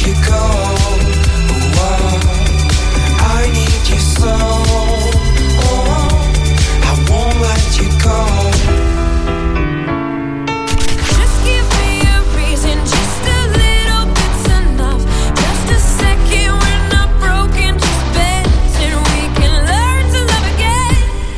you go. Oh, I need you so. Oh, I won't let you go. Just give me a reason, just a little bit's enough. Just a second, we're not broken, just bends, and we can learn to love again.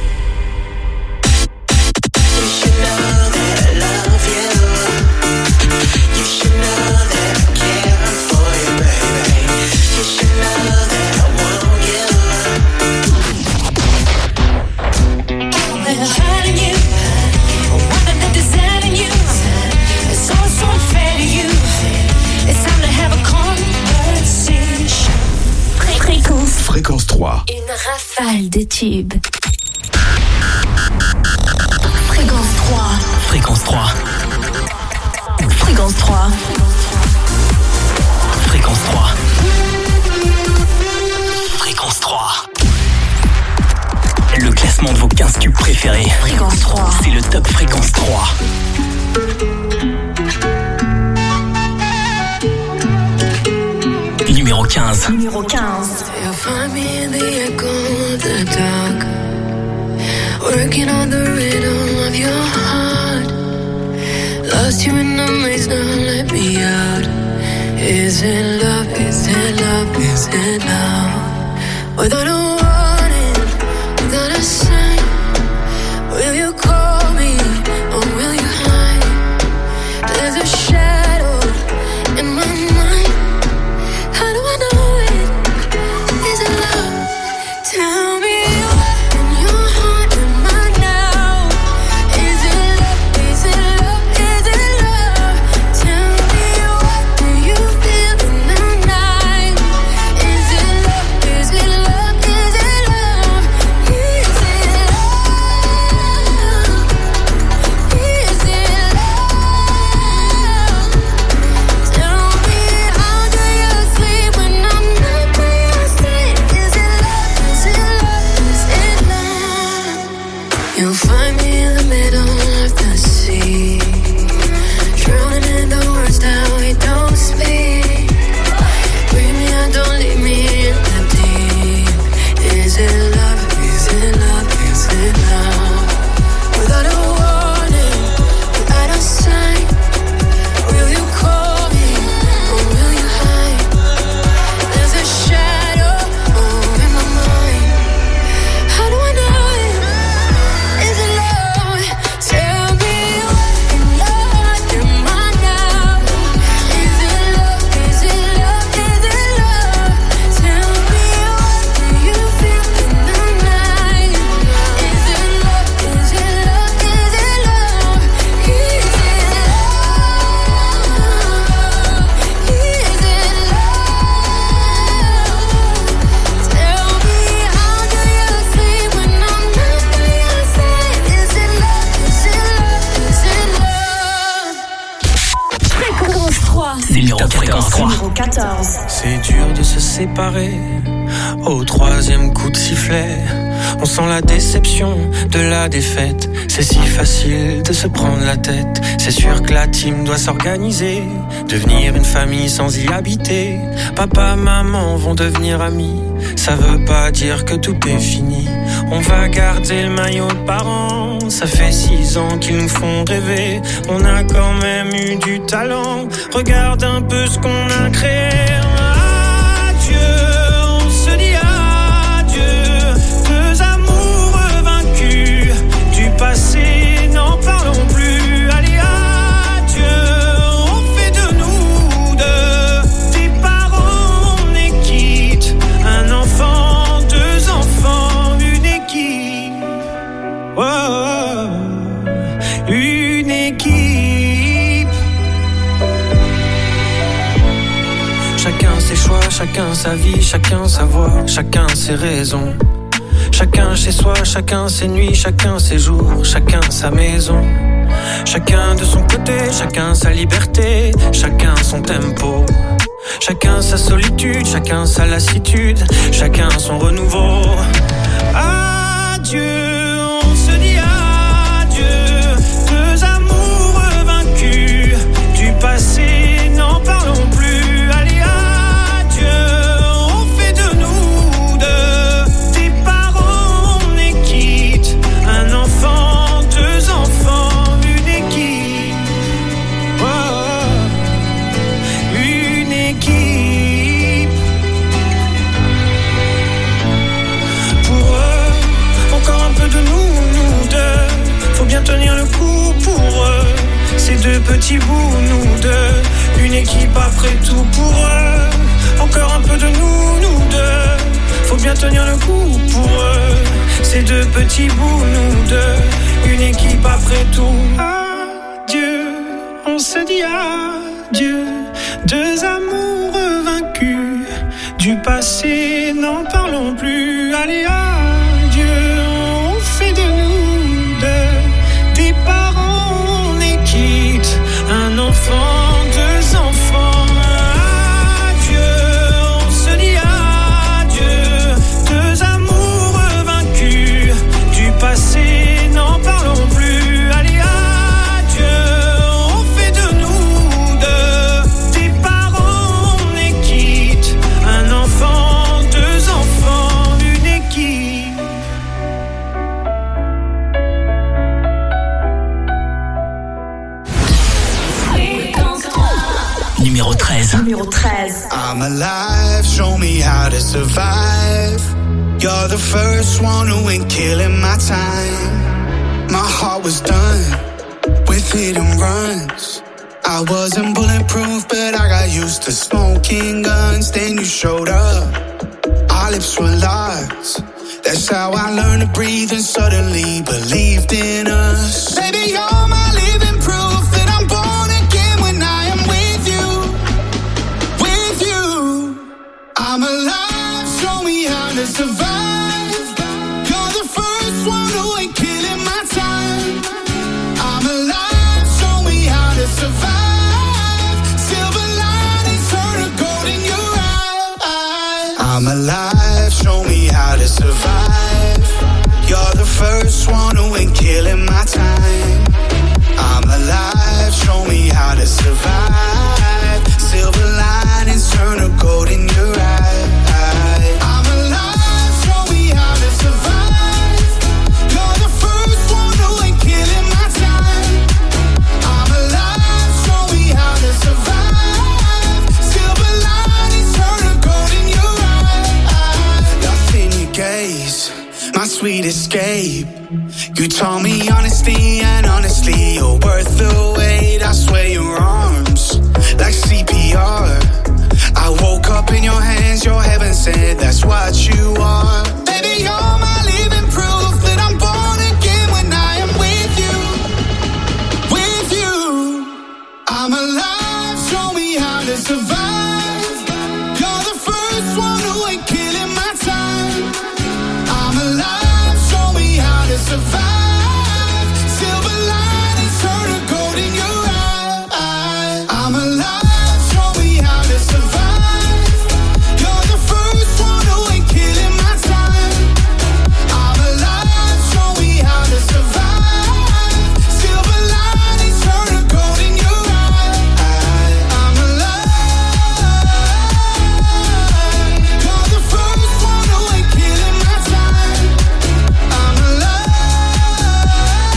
You should know that I love you. You should know that I care for you, baby. You should know that I want you. They're hiding you, wanting to design you. It's all so unfair to you. It's time to have a conversation. Fréquence 3. Une rafale de tubes. Fréquence 3. Fréquence 3. Fréquence 3. Fréquence 3. Fréquence 3. Le classement de vos 15 tubes préférés. Fréquence 3. C'est le Top Fréquence 3. Numéro 15. Numéro 15. You'll find me in the echo of the dark, working on the rhythm of your heart. Lost you in the maze, now let me out. Is it love? Is it love? Is it love? Without a warning, without a sign, will you call me or will you hide? There's a shadow in my mind. How do I know it? Is it love? Tell me what in your heart am I now? Is it love? Is it love? Is it love? Tell me what do you feel in the night? Is it love? Is it love? Is it love? Is it love? Is it love? Tell me how do you sleep when I'm not by your side? Is it love? Is it love? Is it love? You'll find me in the middle of the sea, drowning in the words that we don't speak. Bring me out, don't leave me in the deep. Is it love? Is it love? Is it love? Without a warning, without a sign, will you call me or will you hide? There's a shadow in my mind. How do I know it? Is it love? Tell me what in your heart am I now? Is it love? Is it love? Is it love? Tell me what do you feel in the night? Is it love? Is it love? Is it love? Is it love? Is it love? Tell me how do you sleep when I'm not by your side? Is it love? Is it love? Is it love? Fréquence 3. C'est le Top Fréquence 3. Numéro 14. C'est dur de se séparer au troisième coup de sifflet. On sent la déception de la défaite. C'est si facile de se prendre la tête. C'est sûr que la team doit s'organiser, devenir une famille sans y habiter. Papa, maman vont devenir amis. Ça veut pas dire que tout est fini. On va garder le maillot de parents. Ça fait 6 ans qu'ils nous font rêver. On a quand même eu du talent. Regarde un peu ce qu'on a créé. Adieu, on se dit adieu. Deux amours vaincus. Du passé, n'en parlons plus. Allez, adieu, on fait de nous deux des parents, on est quitte. Un enfant, 2 enfants, une équipe. Oh, une équipe. Chacun ses choix, chacun sa vie, chacun sa voix, chacun ses raisons. Chacun chez soi, chacun ses nuits, chacun ses jours, chacun sa maison. Chacun de son côté, chacun sa liberté, chacun son tempo. Chacun sa solitude, chacun sa lassitude, chacun son renouveau. Adieu, on se dit adieu. Deux amours vaincus, du passé, n'en parlons plus. Allez, adieu. petits bouts, nous deux. Une équipe après tout pour eux. Encore un peu de nous deux. Faut bien tenir le coup pour eux. Ces deux petits bouts, nous deux. Une équipe après tout. Adieu, on se dit adieu. Deux amours vaincus. Du passé, n'en parlons plus. Allez, adieu, on fait de nous deux des parents, on est quitte. Un enfant, deux enfants. Adieu, on se dit adieu. Deux amours vaincus. Du passé, n'en parlons plus. Allez, adieu, on fait de nous deux des parents, on est quitte. Un enfant, deux enfants, une équipe. Numéro 13. I'm alive, show me how to survive. You're the first one who ain't killing my time. My heart was done with hit and runs. I wasn't bulletproof, but I got used to smoking guns. Then you showed up, our lips were locked. That's how I learned to breathe and suddenly believed in us. Baby, you're my living proof that I'm born again when I am with you. With you, I'm alive, show me how to survive. You're the first one who ain't killing my time. I'm alive, show me how to survive. Silver linings turn to gold in your eyes. I'm alive, show me how to survive. You're the first one who ain't killing my time. I'm alive, show me how to survive. Silver linings turn to gold in your eyes. I'm alive, show me how to survive. You're the first one who ain't killing my time. I'm alive, show me how to survive. Silver linings turn to gold in your eyes. Love in your gaze, my sweet escape. You taught me honesty, and honestly, you're worth the wait. I swear your arms, like CPR. I woke up in your hands, your heaven sent, that's what you are. Baby, you're my living proof that I'm born again when I am with you. With you, I'm alive, show me how to survive. You're the first one who ain't killing my time. I'm alive, show me how to survive. Silver linings turn to gold in your eyes. I'm alive, show me how to survive. You're the first one who ain't killing my time. I'm alive, show me how to survive. Silver linings turn to gold in your eyes. I'm alive. You're the first one who ain't killing my time. I'm alive.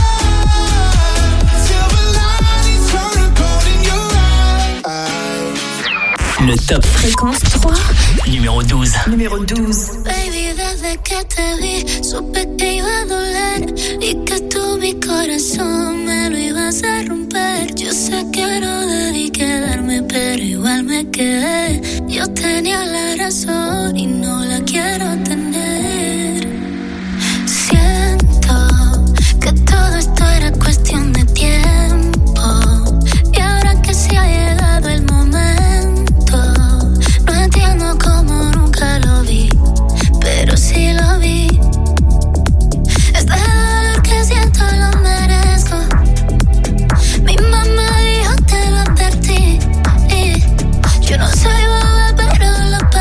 Silver linings turn to gold in your eyes. Le top Fréquence 3, numéro 12. Baby, desde que te vi, supe que iba a doler y que tú mi corazón me lo ibas a romper. Yo sé que no debí quedarme, pero igual me quedé. Yo tenía la razón y no la quiero tener. Siento que todo esto era cuestión de tiempo y ahora que se ha llegado el momento, no entiendo cómo nunca lo vi, pero sí lo vi. Este dolor que siento lo merezco. Mi mamá dijo te lo advertí. Y yo no soy boba, pero lo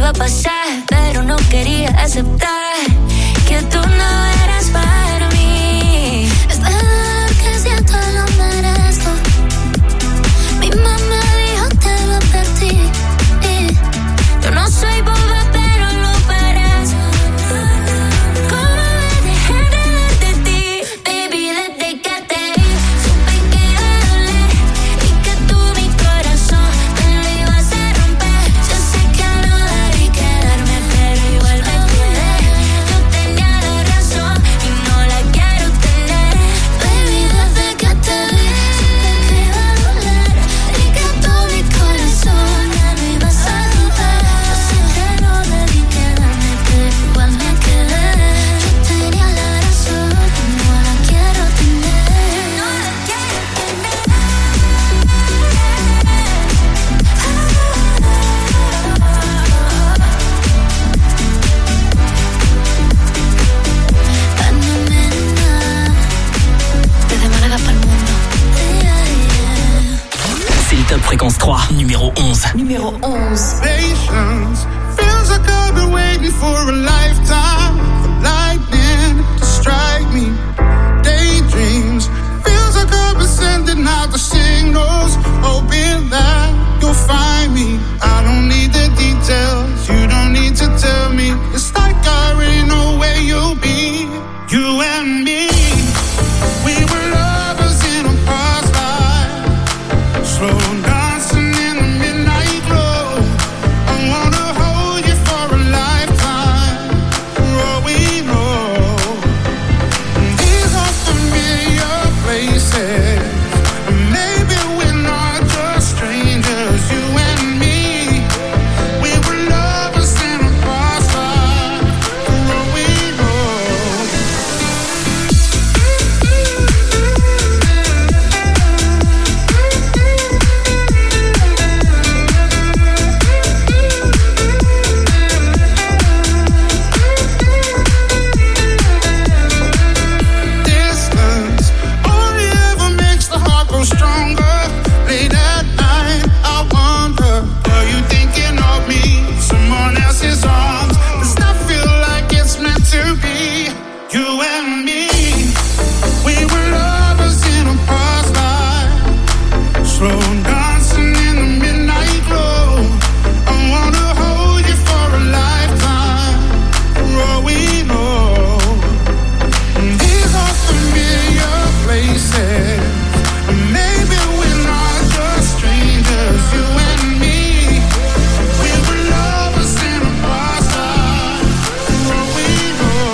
iba a pasar, pero no quería aceptar que tú no eras para mí. Es verdad que siento lo merezco. Mi mamá dijo te lo advertí. Yo no soy boba, pero lo parezco. ¿Cómo me dejé de hablar de ti? Baby, desde que te vi, supe que iba a doler y que tú mi corazón me lo ibas a romper. Yo sé que no debí quedarme, pero igual me quedé. Yo tenía la razón y no la quiero tener. Baby, desde que te vi, supe que iba a doler y que tú mi corazón me lo ibas a romper. Yo sé que no debí quedarme, pero igual me quedé. Yo tenía la razón y no la quiero tener. No la quiero tener. Desde Málaga para el mundo. C'est le Top Fréquence 3, numéro 11. Numéro 11. Patience feels like I've been waiting for a lifetime for lightning to strike me. Daydreams feels like I've been sending out the signals, hoping that you'll find me. I don't need the details, you don't need to tell me. It's like I already know where you'll be. You and me, we were lovers in a past life, slow dancing in the midnight glow. I wanna hold you for a lifetime, for all we know. These are familiar places, and maybe we're not just strangers. You and me, we were lovers in a past life, for all we know. Distance only ever makes the heart grow stronger. Late at night, I wonder, are you thinking of me? Someone else's arms. Does not feel like it's meant to be. You and me, we were lovers in a past life, slow dancing in the midnight glow. I wanna hold you for a lifetime, for all we know. These are familiar places, and maybe we're not just strangers. You and me, we were lovers in a past life, for all we know.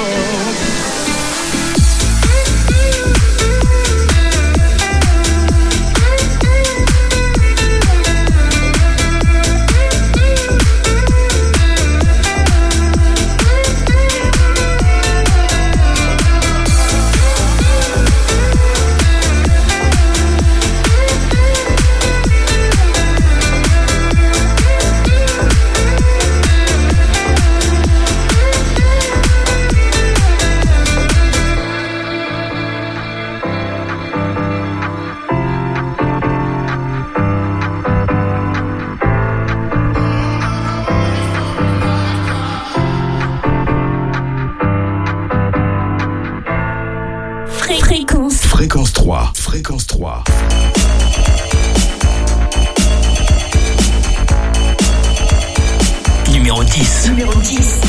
Fréquence. Fréquence 3. Fréquence 3. Numéro 10. Numéro 10.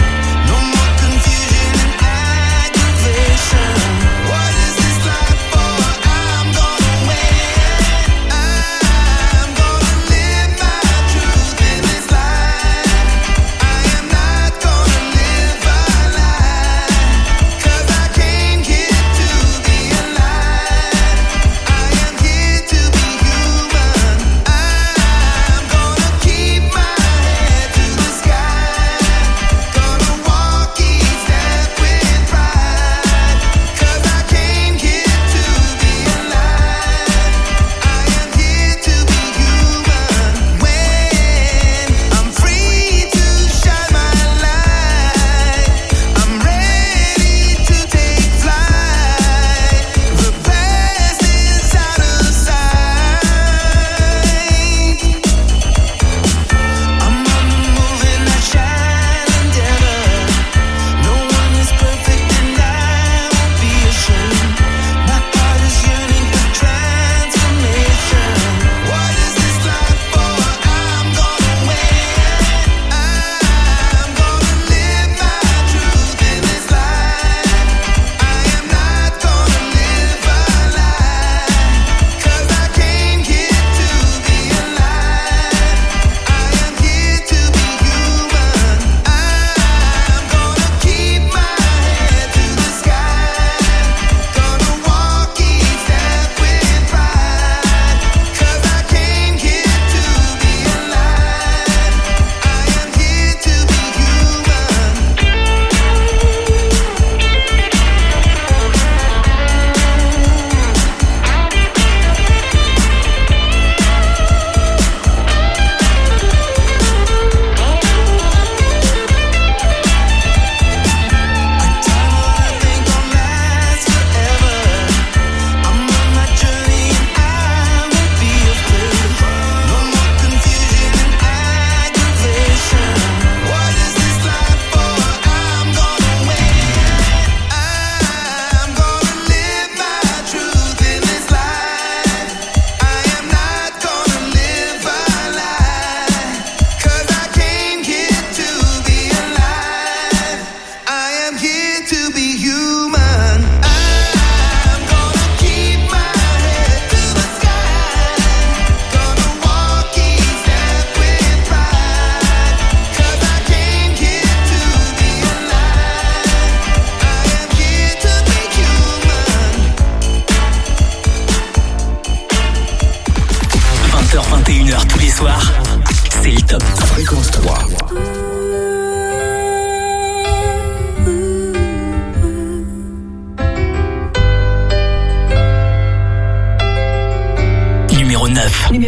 What is this life for?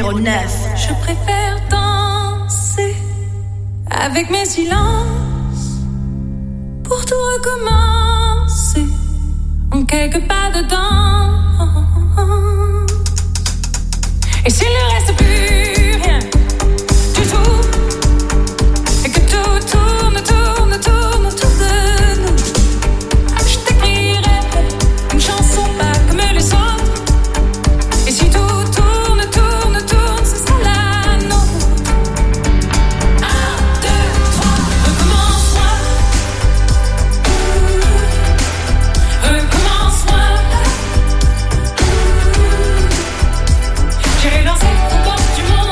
numéro 9. Je préfère danser avec mes silences pour tout recommencer en quelques pas dedans. Et s'il ne reste plus rien du tout, et que tout tourne autour de nous, je t'écrirai une chanson pas comme les autres. Et si tout tourne, ce sera la nôtre. 1, 2, 3, recommence-moi. Recommence-moi. J'irai danser aux portes du monde.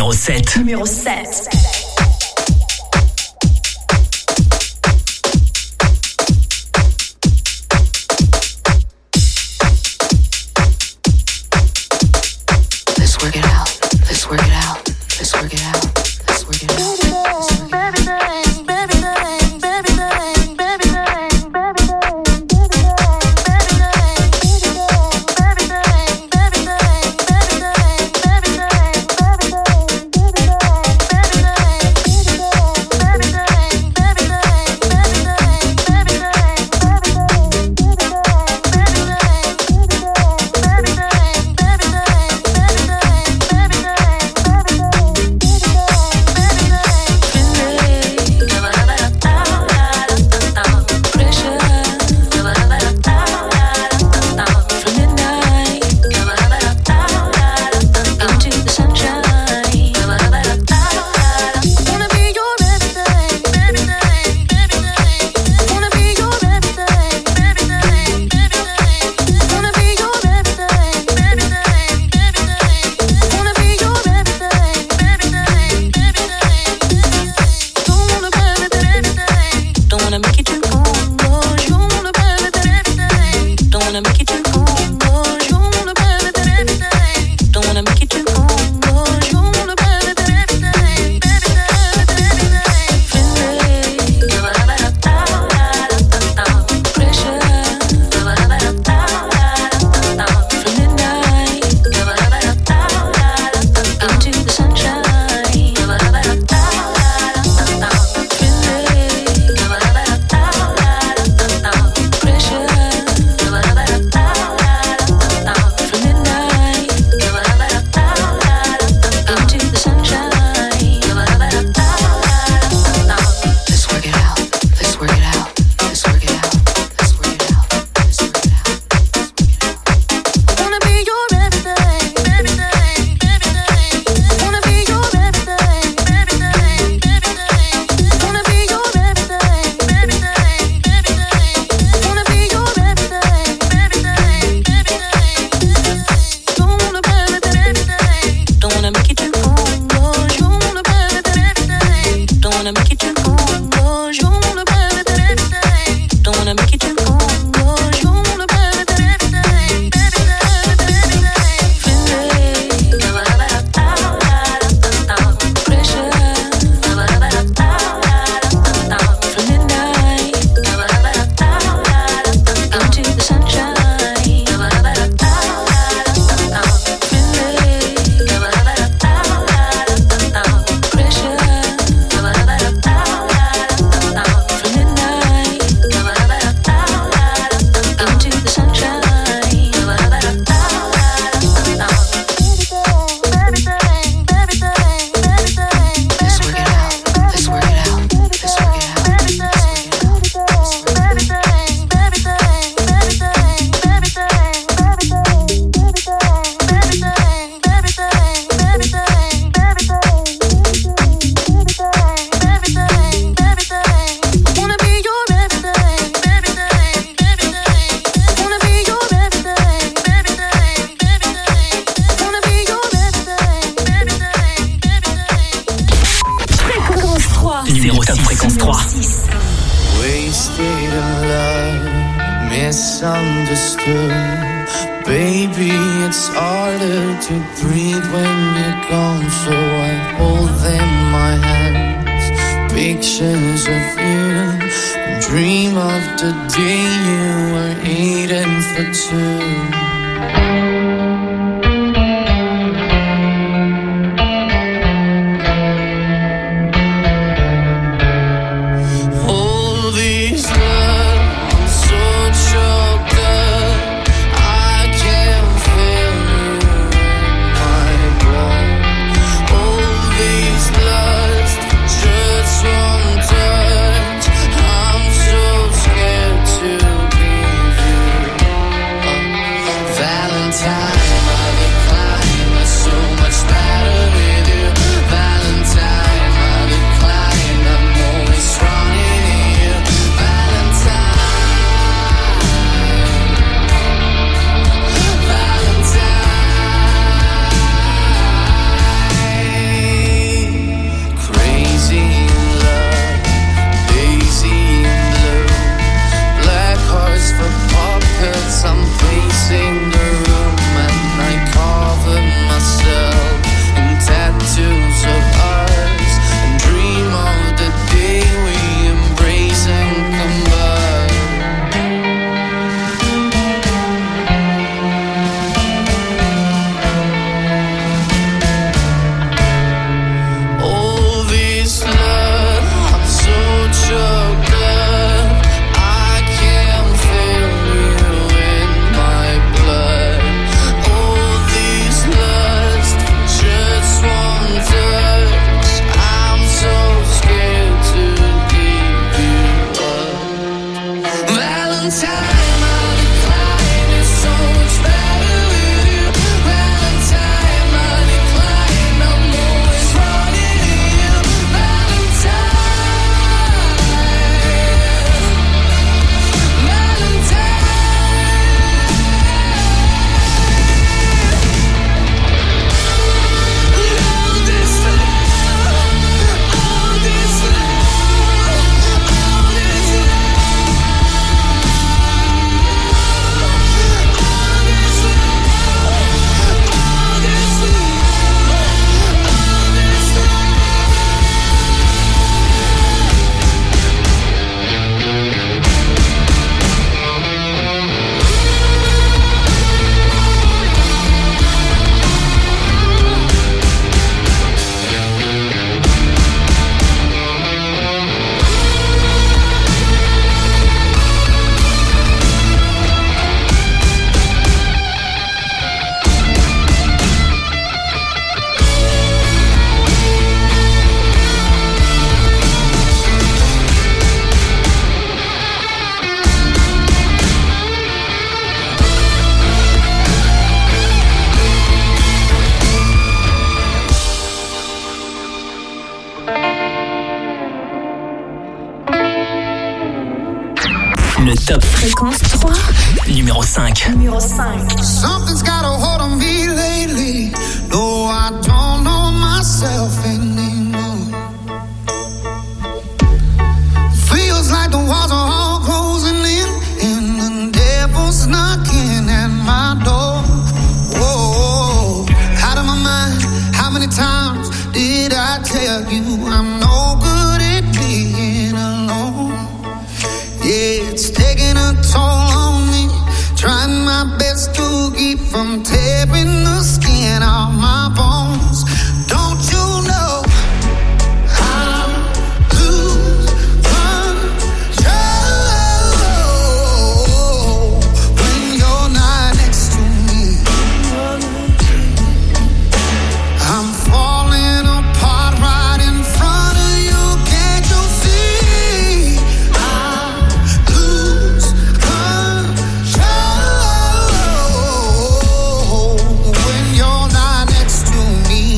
Numéro 7. Numéro 7. Let's work it out. Let's work it out. Let's work it out. Let's work it out. Le top Fréquence 3. numéro 5. Numéro 5. Something's got a hold on me lately. No, I don't know myself anymore. Feels like the walls are all closing in, and the devil's knocking at my door. Whoa, out of my mind. How many times did I tell you I'm no good at being alone? Yeah, it's taking a toll on me. Trying my best to keep from tearing the skin off my bones. Don't you know I lose control when you're not next to me? I'm falling apart right in front of you. Can't you see? I lose control when you're not next to me.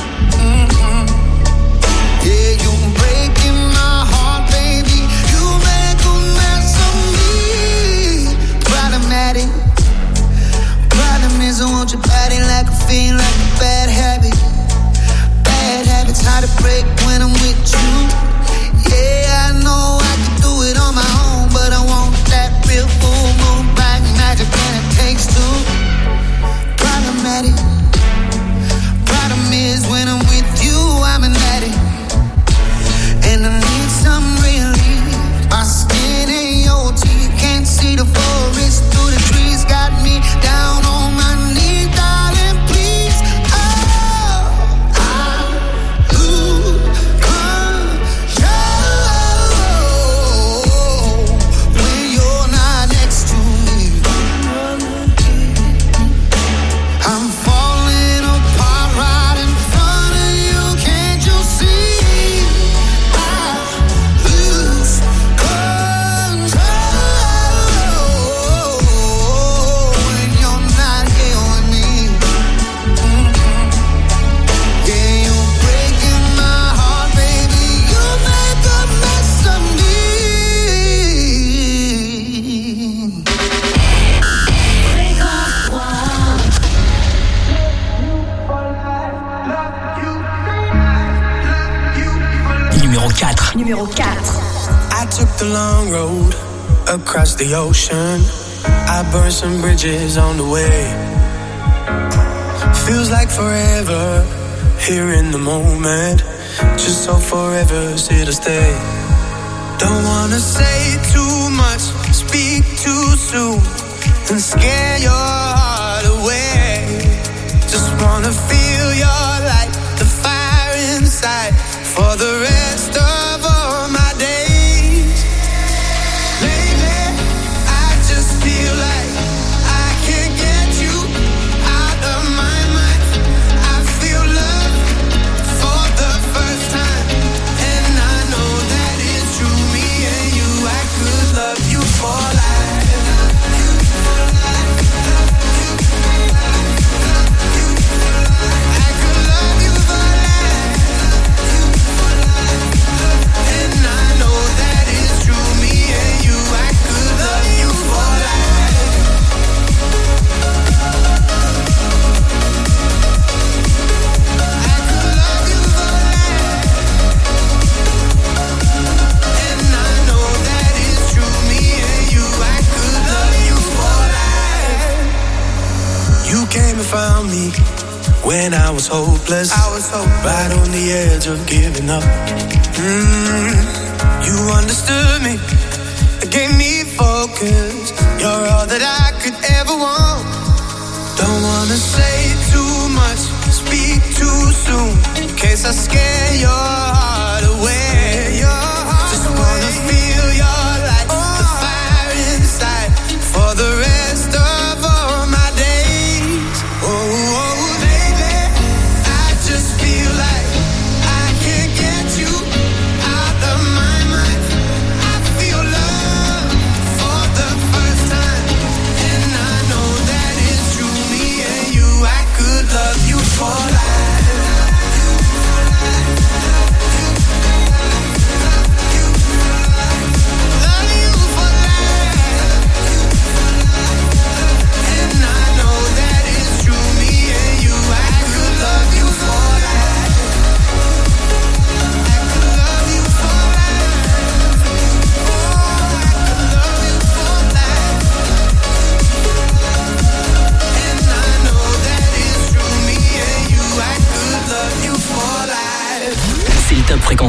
Yeah, you're breaking my heart, baby. You make a mess of me. Problematic. Problem is I want your body like a fiend, like a bad habit. Bad habits hard to break when I'm with you. Yeah, I know I can do it on my own, but I want that real full moon black magic, and it takes two. Problematic. Problem is when I'm with you, I'm an addict, and I need some relief. My skin ain't your teeth, can't see the forest through the trees. Got me down on my knees, darling, please. Oh, I lose control when you're not next to me. I'm falling apart right in front of you. Can't you see? I lose control when you're not here with me. Yeah, you're breaking my heart, baby. You make a mess of me. numéro 4. Numéro 4. I took the long road across the ocean. I burned some bridges on the way. Feels like forever here in the moment. Just so forever's here to stay. Don't wanna say too much, speak too soon, and scare your heart away. Just wanna feel your light, the fire inside, for the rest of all my days. Lately, I just feel like I can't get you out of my mind. I feel love for the first time, and I know that it's true. Me and you, I could love you for life. I could love you for life. And I know that it's true. Me and you, I could love you for life. I could love you for life. And I know that it's true. Me and you, I could love you for life. You came and found me when I was hopeless. Right on the edge of giving up. You understood me, gave me focus. You're all that I could ever want. Don't wanna say too much, speak too soon, in case I scare your heart away. Just wanna feel your light, the fire inside, for the rest of all my days. Oh, baby, I just feel like I can't get you out of my mind. I feel love for the first time, and I know that it's true. Me and you, I could love you for life.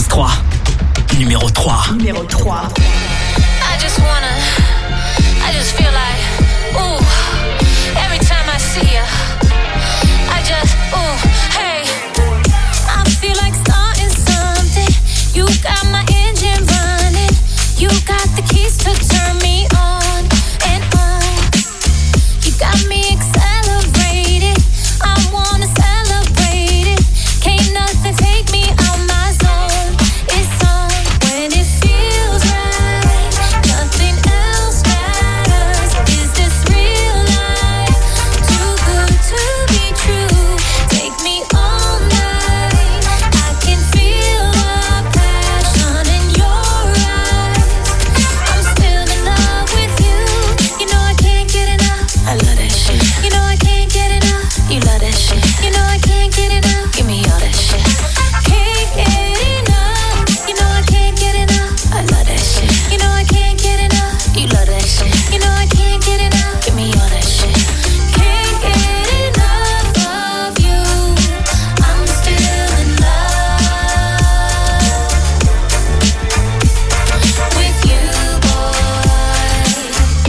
3. Numéro 3. Numéro 3. I just feel like, ooh, every time I see you, I just, ooh, hey, I feel like starting something. You got my engine running. You got the keys to turn me on and on. You got me accelerated. I wanna celebrate it. Can't nothing take me out my zone. It's on when it feels right. Nothing else matters. Is this real life? Too good to be true. Take me all night. I can feel the passion in your eyes. I'm still in love with you. You know I can't get enough. I love that shit. You know I can't get enough. You love that shit. You know I can't get enough. Give me all that shit. Can't get enough. You know I can't get enough. I love that shit. You know I can't get enough. You love that shit. You know I can't get enough. Give me all that shit. Can't get enough of you. I'm still in love with you, boy.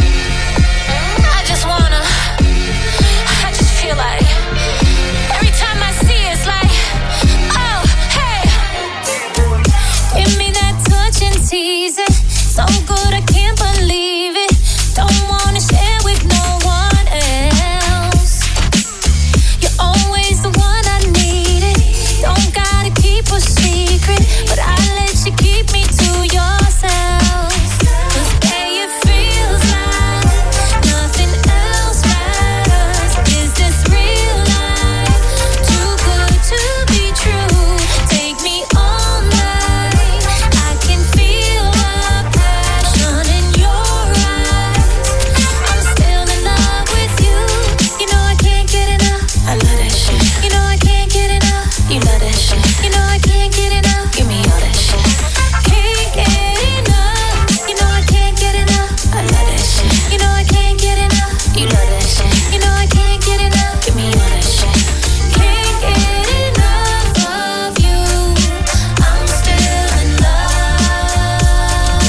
I just feel like every time I see it, it's like, oh, hey, give me that touch and tease it. So good, I can't believe it. Don't wanna share with no one else. You're always the one I needed. Don't gotta keep a secret, but I let you keep me to yourself. 'Cause babe, it feels like nothing else matters. Is this real life? Too good to be true. Take me all night. I can feel the passion in your eyes. I'm still in love with you. You know I can't get enough. I love that shit. You know I can't get enough. You love that shit. You know I can't get enough. Give me all that shit. Can't get enough. You know I can't get enough. I love that shit. You know I can't get enough. You love that shit. You know I can't get enough. Give me all that shit. Can't get enough of you. I'm still in love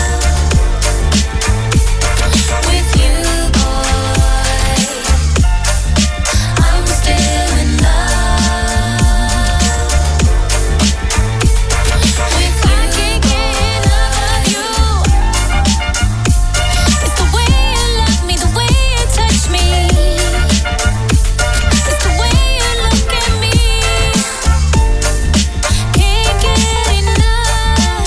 with you, boy. I'm still in love with you. I can't get enough of you. It's the way you love me, the way you touch me. It's the way you look at me. Can't get enough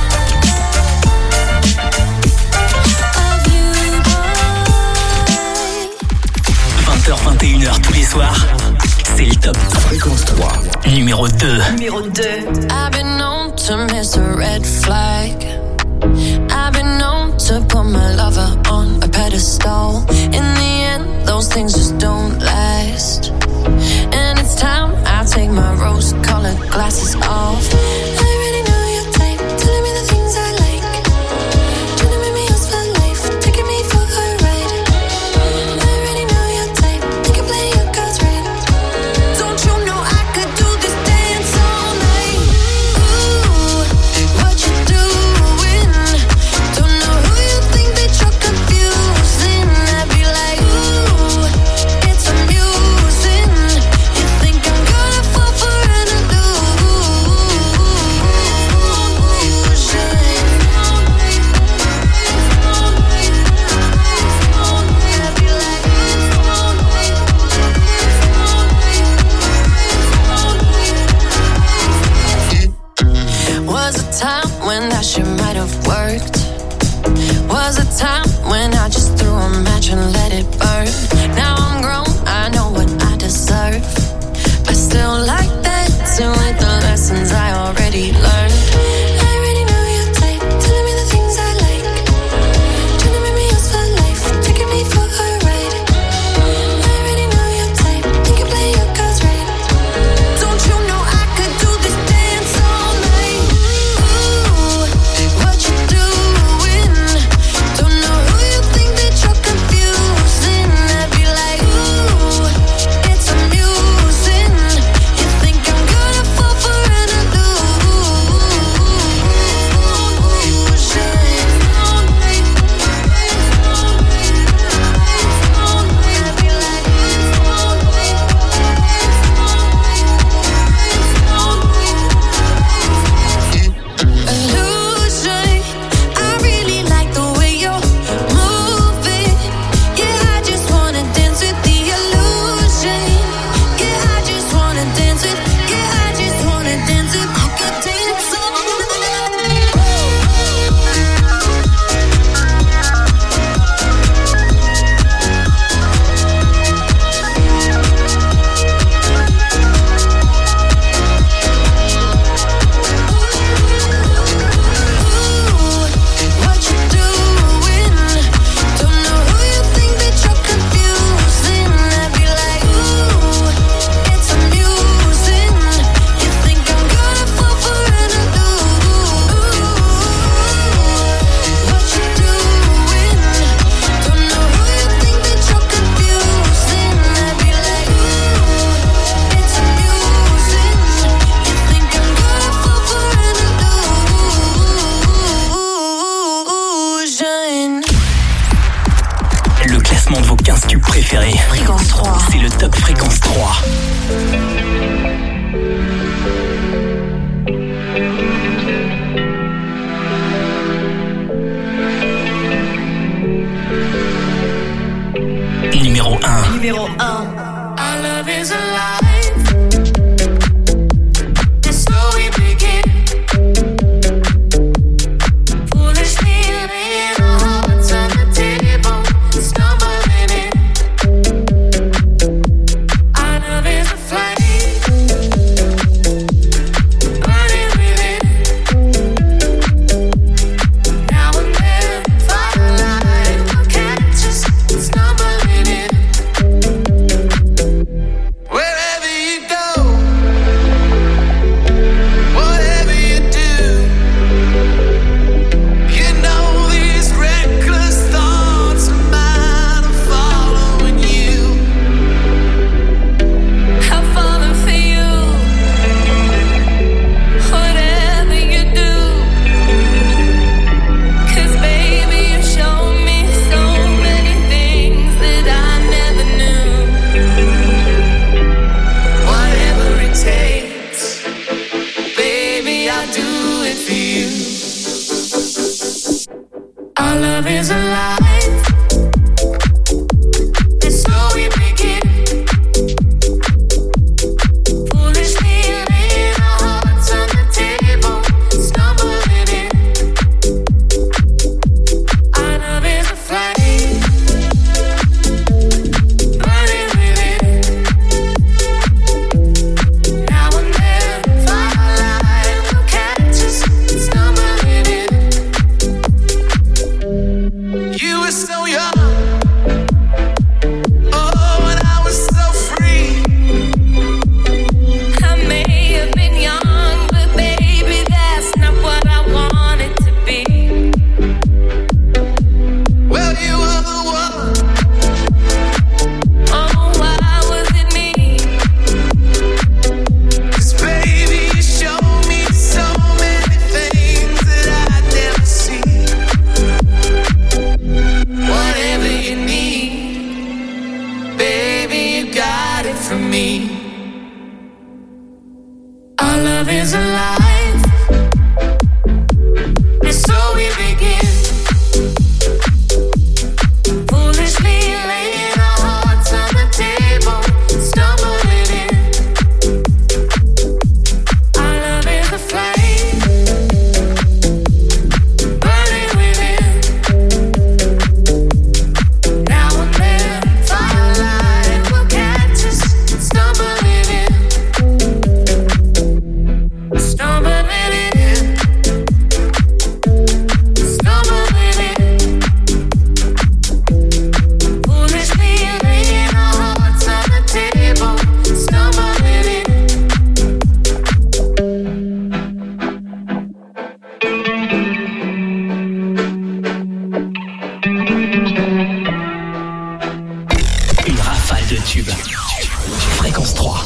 of you, boy. 20h, 21h tous les soirs, c'est le top. Fréquence 3. Numéro 2. Numéro 2. I've been known to miss a red flag. I've been known to put my lover on a pedestal. In the end, those things just don't last. And it's time I take my rose-colored glasses off. I already know your type, telling me the things I like. Trying to make me yours for life, taking me for a ride. I already know your type, you can play your cards right. Don't you know I could do this dance all night? Ooh, what you doing? Don't know who you think that you're confusing. I'd be like, ooh, it's amusing. You think I'm gonna fall for an Was a time when that shit might have worked. Was a time when I just threw a match and let it burn. Now I'm grown, I know what I deserve. I still like dancing with the lessons I already learned. I already know your type, telling me the things I like. Trying to make me yours for life, taking me for a ride. I already know your type, you can play your cards right. Don't you know I could do this dance all night? Ooh, what you doing? Don't know who you think that you're confusing. I'd be like, ooh, it's amusing. You think I'm gonna fall for an illusion? tubes préférés. Fréquence 3. C'est le Top Fréquence 3. Numéro 1. Numéro 1. Our love is alive. That's how we begin. Foolishly laying our hearts on the table, stumbling in. Our love is a flame, burning within. Now and then, firelight will catch us, stumbling in. Wherever you go, whatever you do, you know these reckless thoughts of mine are following you. I'm falling for you. Whatever you do, 'cause baby you show me so many things that I never knew. Whatever it takes, baby, I'll do it for you. Our love is alive. That's how we begin. Foolishly laying our hearts on the table, stumbling in. Our love is a flame, burning within. Now and then, firelight will catch us, stumbling in. You were so young, oh, and I was so free. I may have been young, but baby, that's not what I wanted to be. Well, you were the one. Oh, why was it me? 'Cause baby, you showed me so many things that I'd never seen. Whatever you need, baby, you got it from me. Our love is alive. It's so we begin. Foolishly laying our hearts on the table, stumbling in. Our love is a flame, burning within. Now and then, firelight will catch us, stumbling in. Stumbling in. Stumbling in. Foolishly laying our hearts on the table, stumbling in. Une rafale de tubes. Fréquence 3.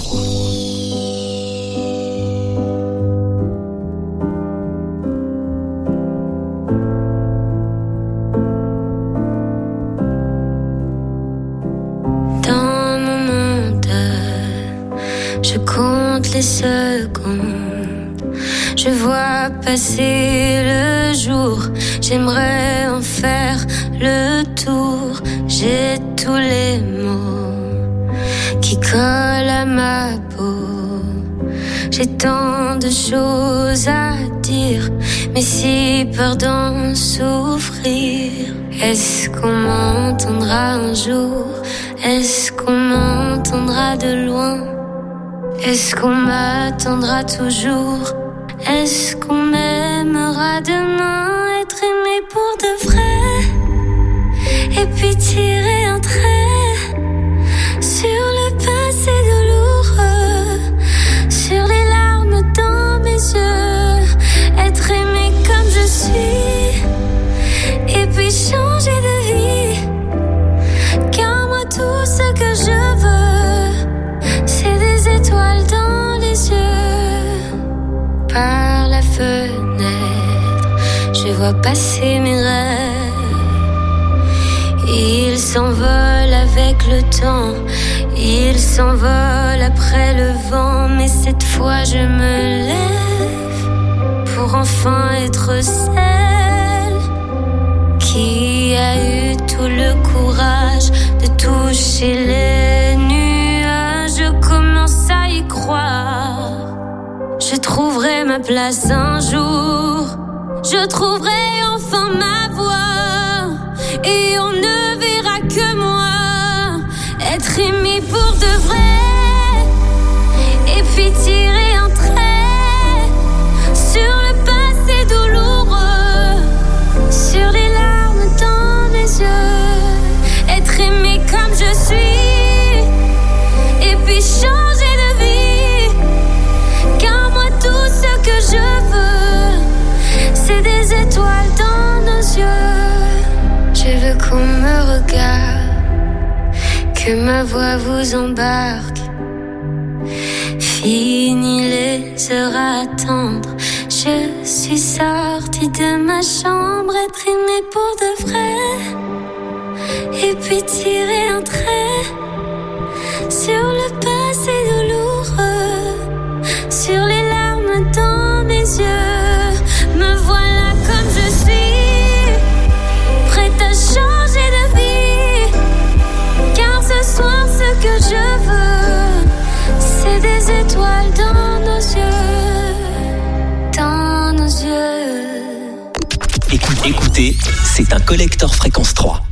Dans mon mental, je compte les secondes. Je vois passer le jour. J'aimerais en faire le tour. J'ai tous les mots qui collent à ma peau. J'ai tant de choses à dire, mais si peur d'en souffrir. Est-ce qu'on m'entendra un jour? Est-ce qu'on m'entendra de loin? Est-ce qu'on m'attendra toujours? Est-ce qu'on m'aimera demain? Être aimé pour de vrai, et puis tirer un trait sur le passé douloureux, sur les larmes dans mes yeux. Être aimé comme je suis, et puis changer de vie. Car moi tout ce que je veux, c'est des étoiles dans les yeux. Par la fenêtre, je vois passer mes rêves. Il s'envole avec le temps, il s'envole après le vent, mais cette fois je me lève pour enfin être celle qui a eu tout le courage de toucher les nuages. Je commence à y croire, je trouverai ma place un jour, je trouverai enfin ma voie, et on ne verra que moi être aimé pour de vrai, et puis tirer un trait sur le passé douloureux, sur les larmes dans mes yeux, être aimé comme je suis, et puis changer de vie, car moi tout ce que je veux, c'est des étoiles dans nos yeux. Je veux qu'on me regarde, que ma voix vous embarque. Fini les heures à attendre, je suis sortie de ma chambre, être aimée pour de vrai, et puis tirer un trait sur le passé douloureux, sur les larmes dans mes yeux. Me voilà comme je suis, prête à changer de vie, car ce soir ce que je veux, c'est des étoiles dans nos yeux, dans nos yeux. Écoutez, c'est un collector fréquence 3.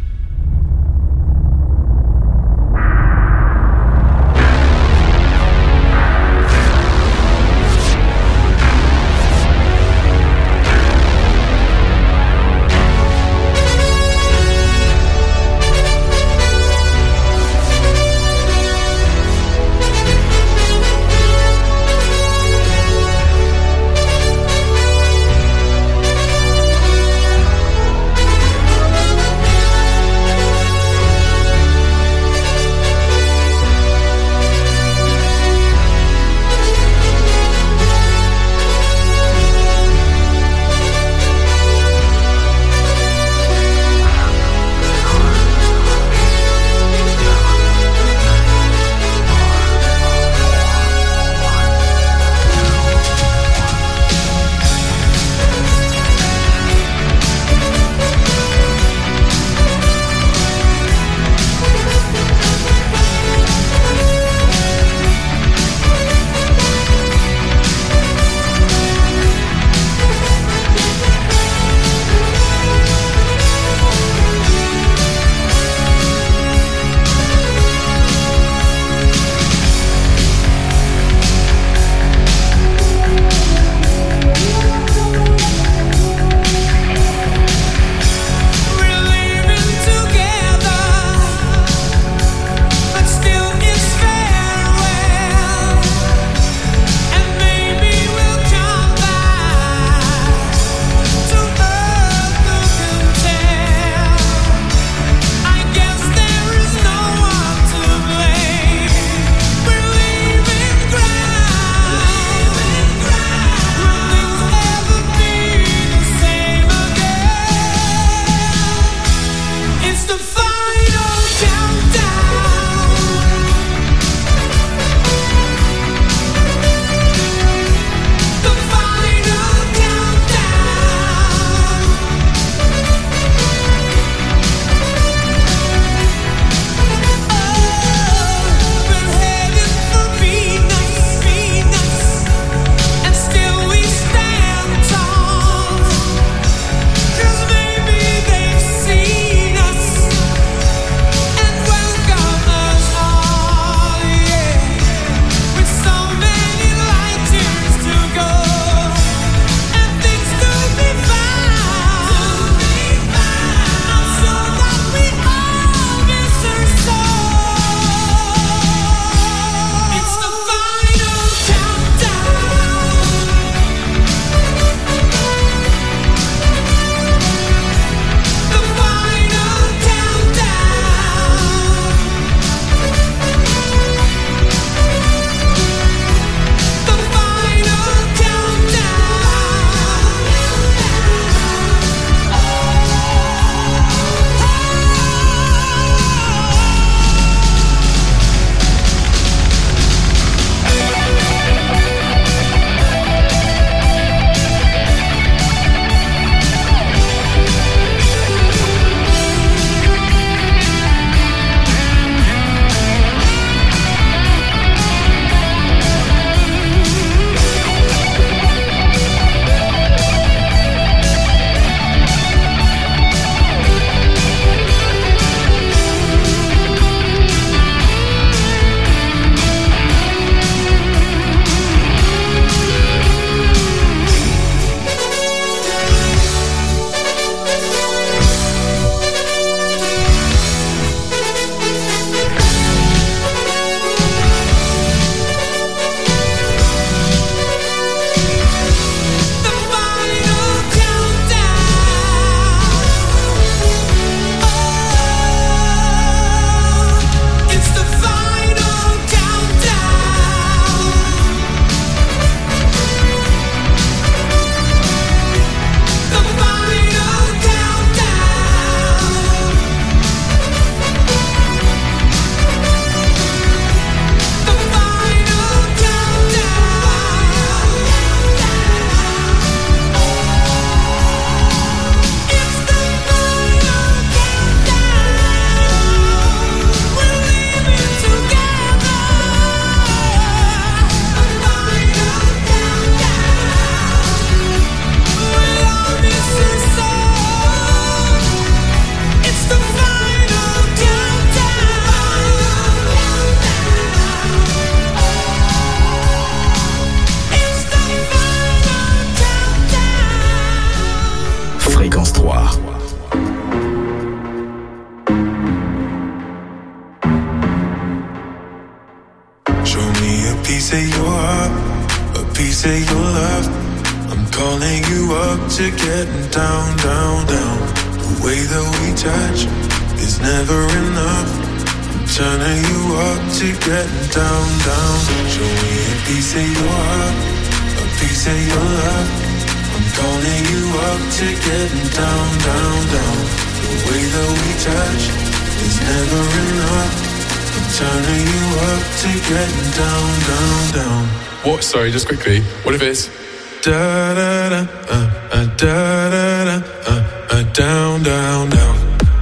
peace of your love. I'm calling you up to getting down, down, down. The way that we touch is never enough. I'm turning you up to getting down, down. Show me a piece of your heart, a piece of your love. I'm calling you up to getting down, down, down. The way that we touch is never enough. I'm turning you up to getting down, down, down. What? Sorry, just quickly. What if it's da da da da da da down, down, down.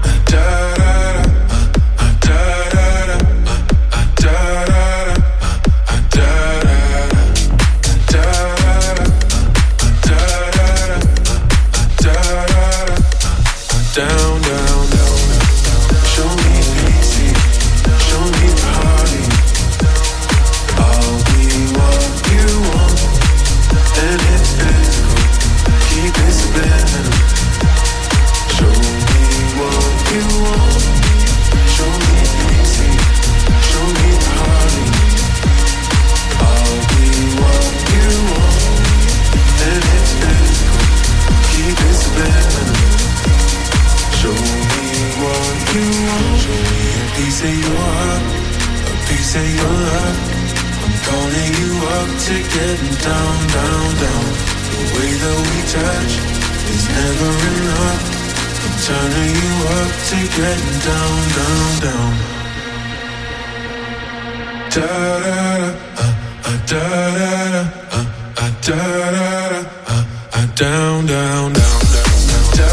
Down, down, down. Show me easy, show me party. I'll be what you want, and it's physical. Keep it spinning. Show me what you want. Show me easy, show me party. I'll be what you want, and it's physical. Keep it spinning. Show me what you want. Show me a piece of your heart, a piece of your love. I'm calling you up to getting down, down, down. The way that we touch is never enough. I'm turning you up to getting down, down, down. Da da da da da da down, down, down, down, da.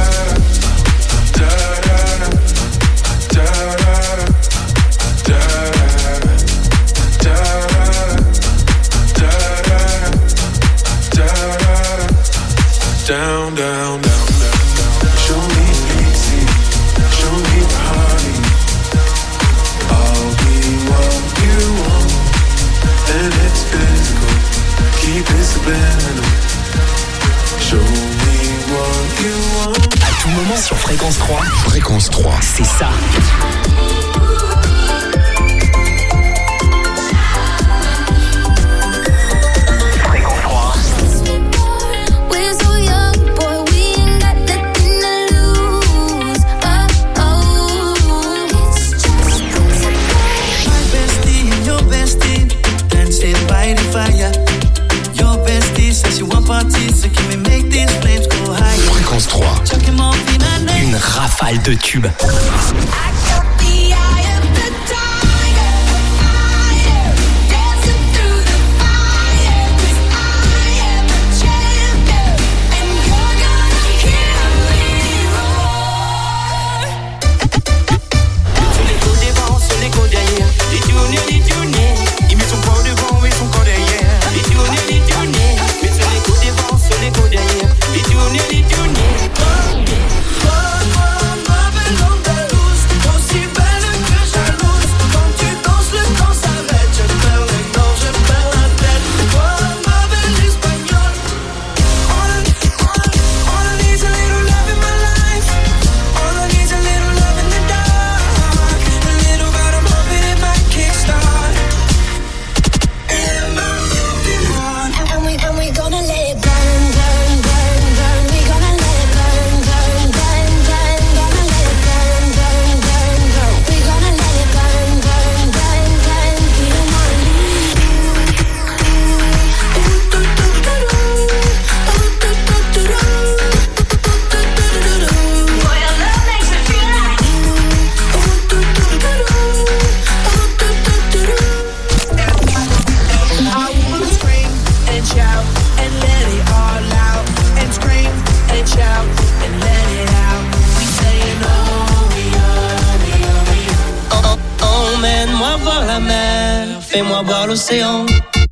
Down, down, down, down, down. Show me easy, show me party. I'll be what you want, and it's physical. Keep it spinning. Show me what you want. À tout moment sur Fréquence 3. Fréquence 3. C'est ça. Fréquence 3. Une rafale de tubes. Fais-moi voir l'océan.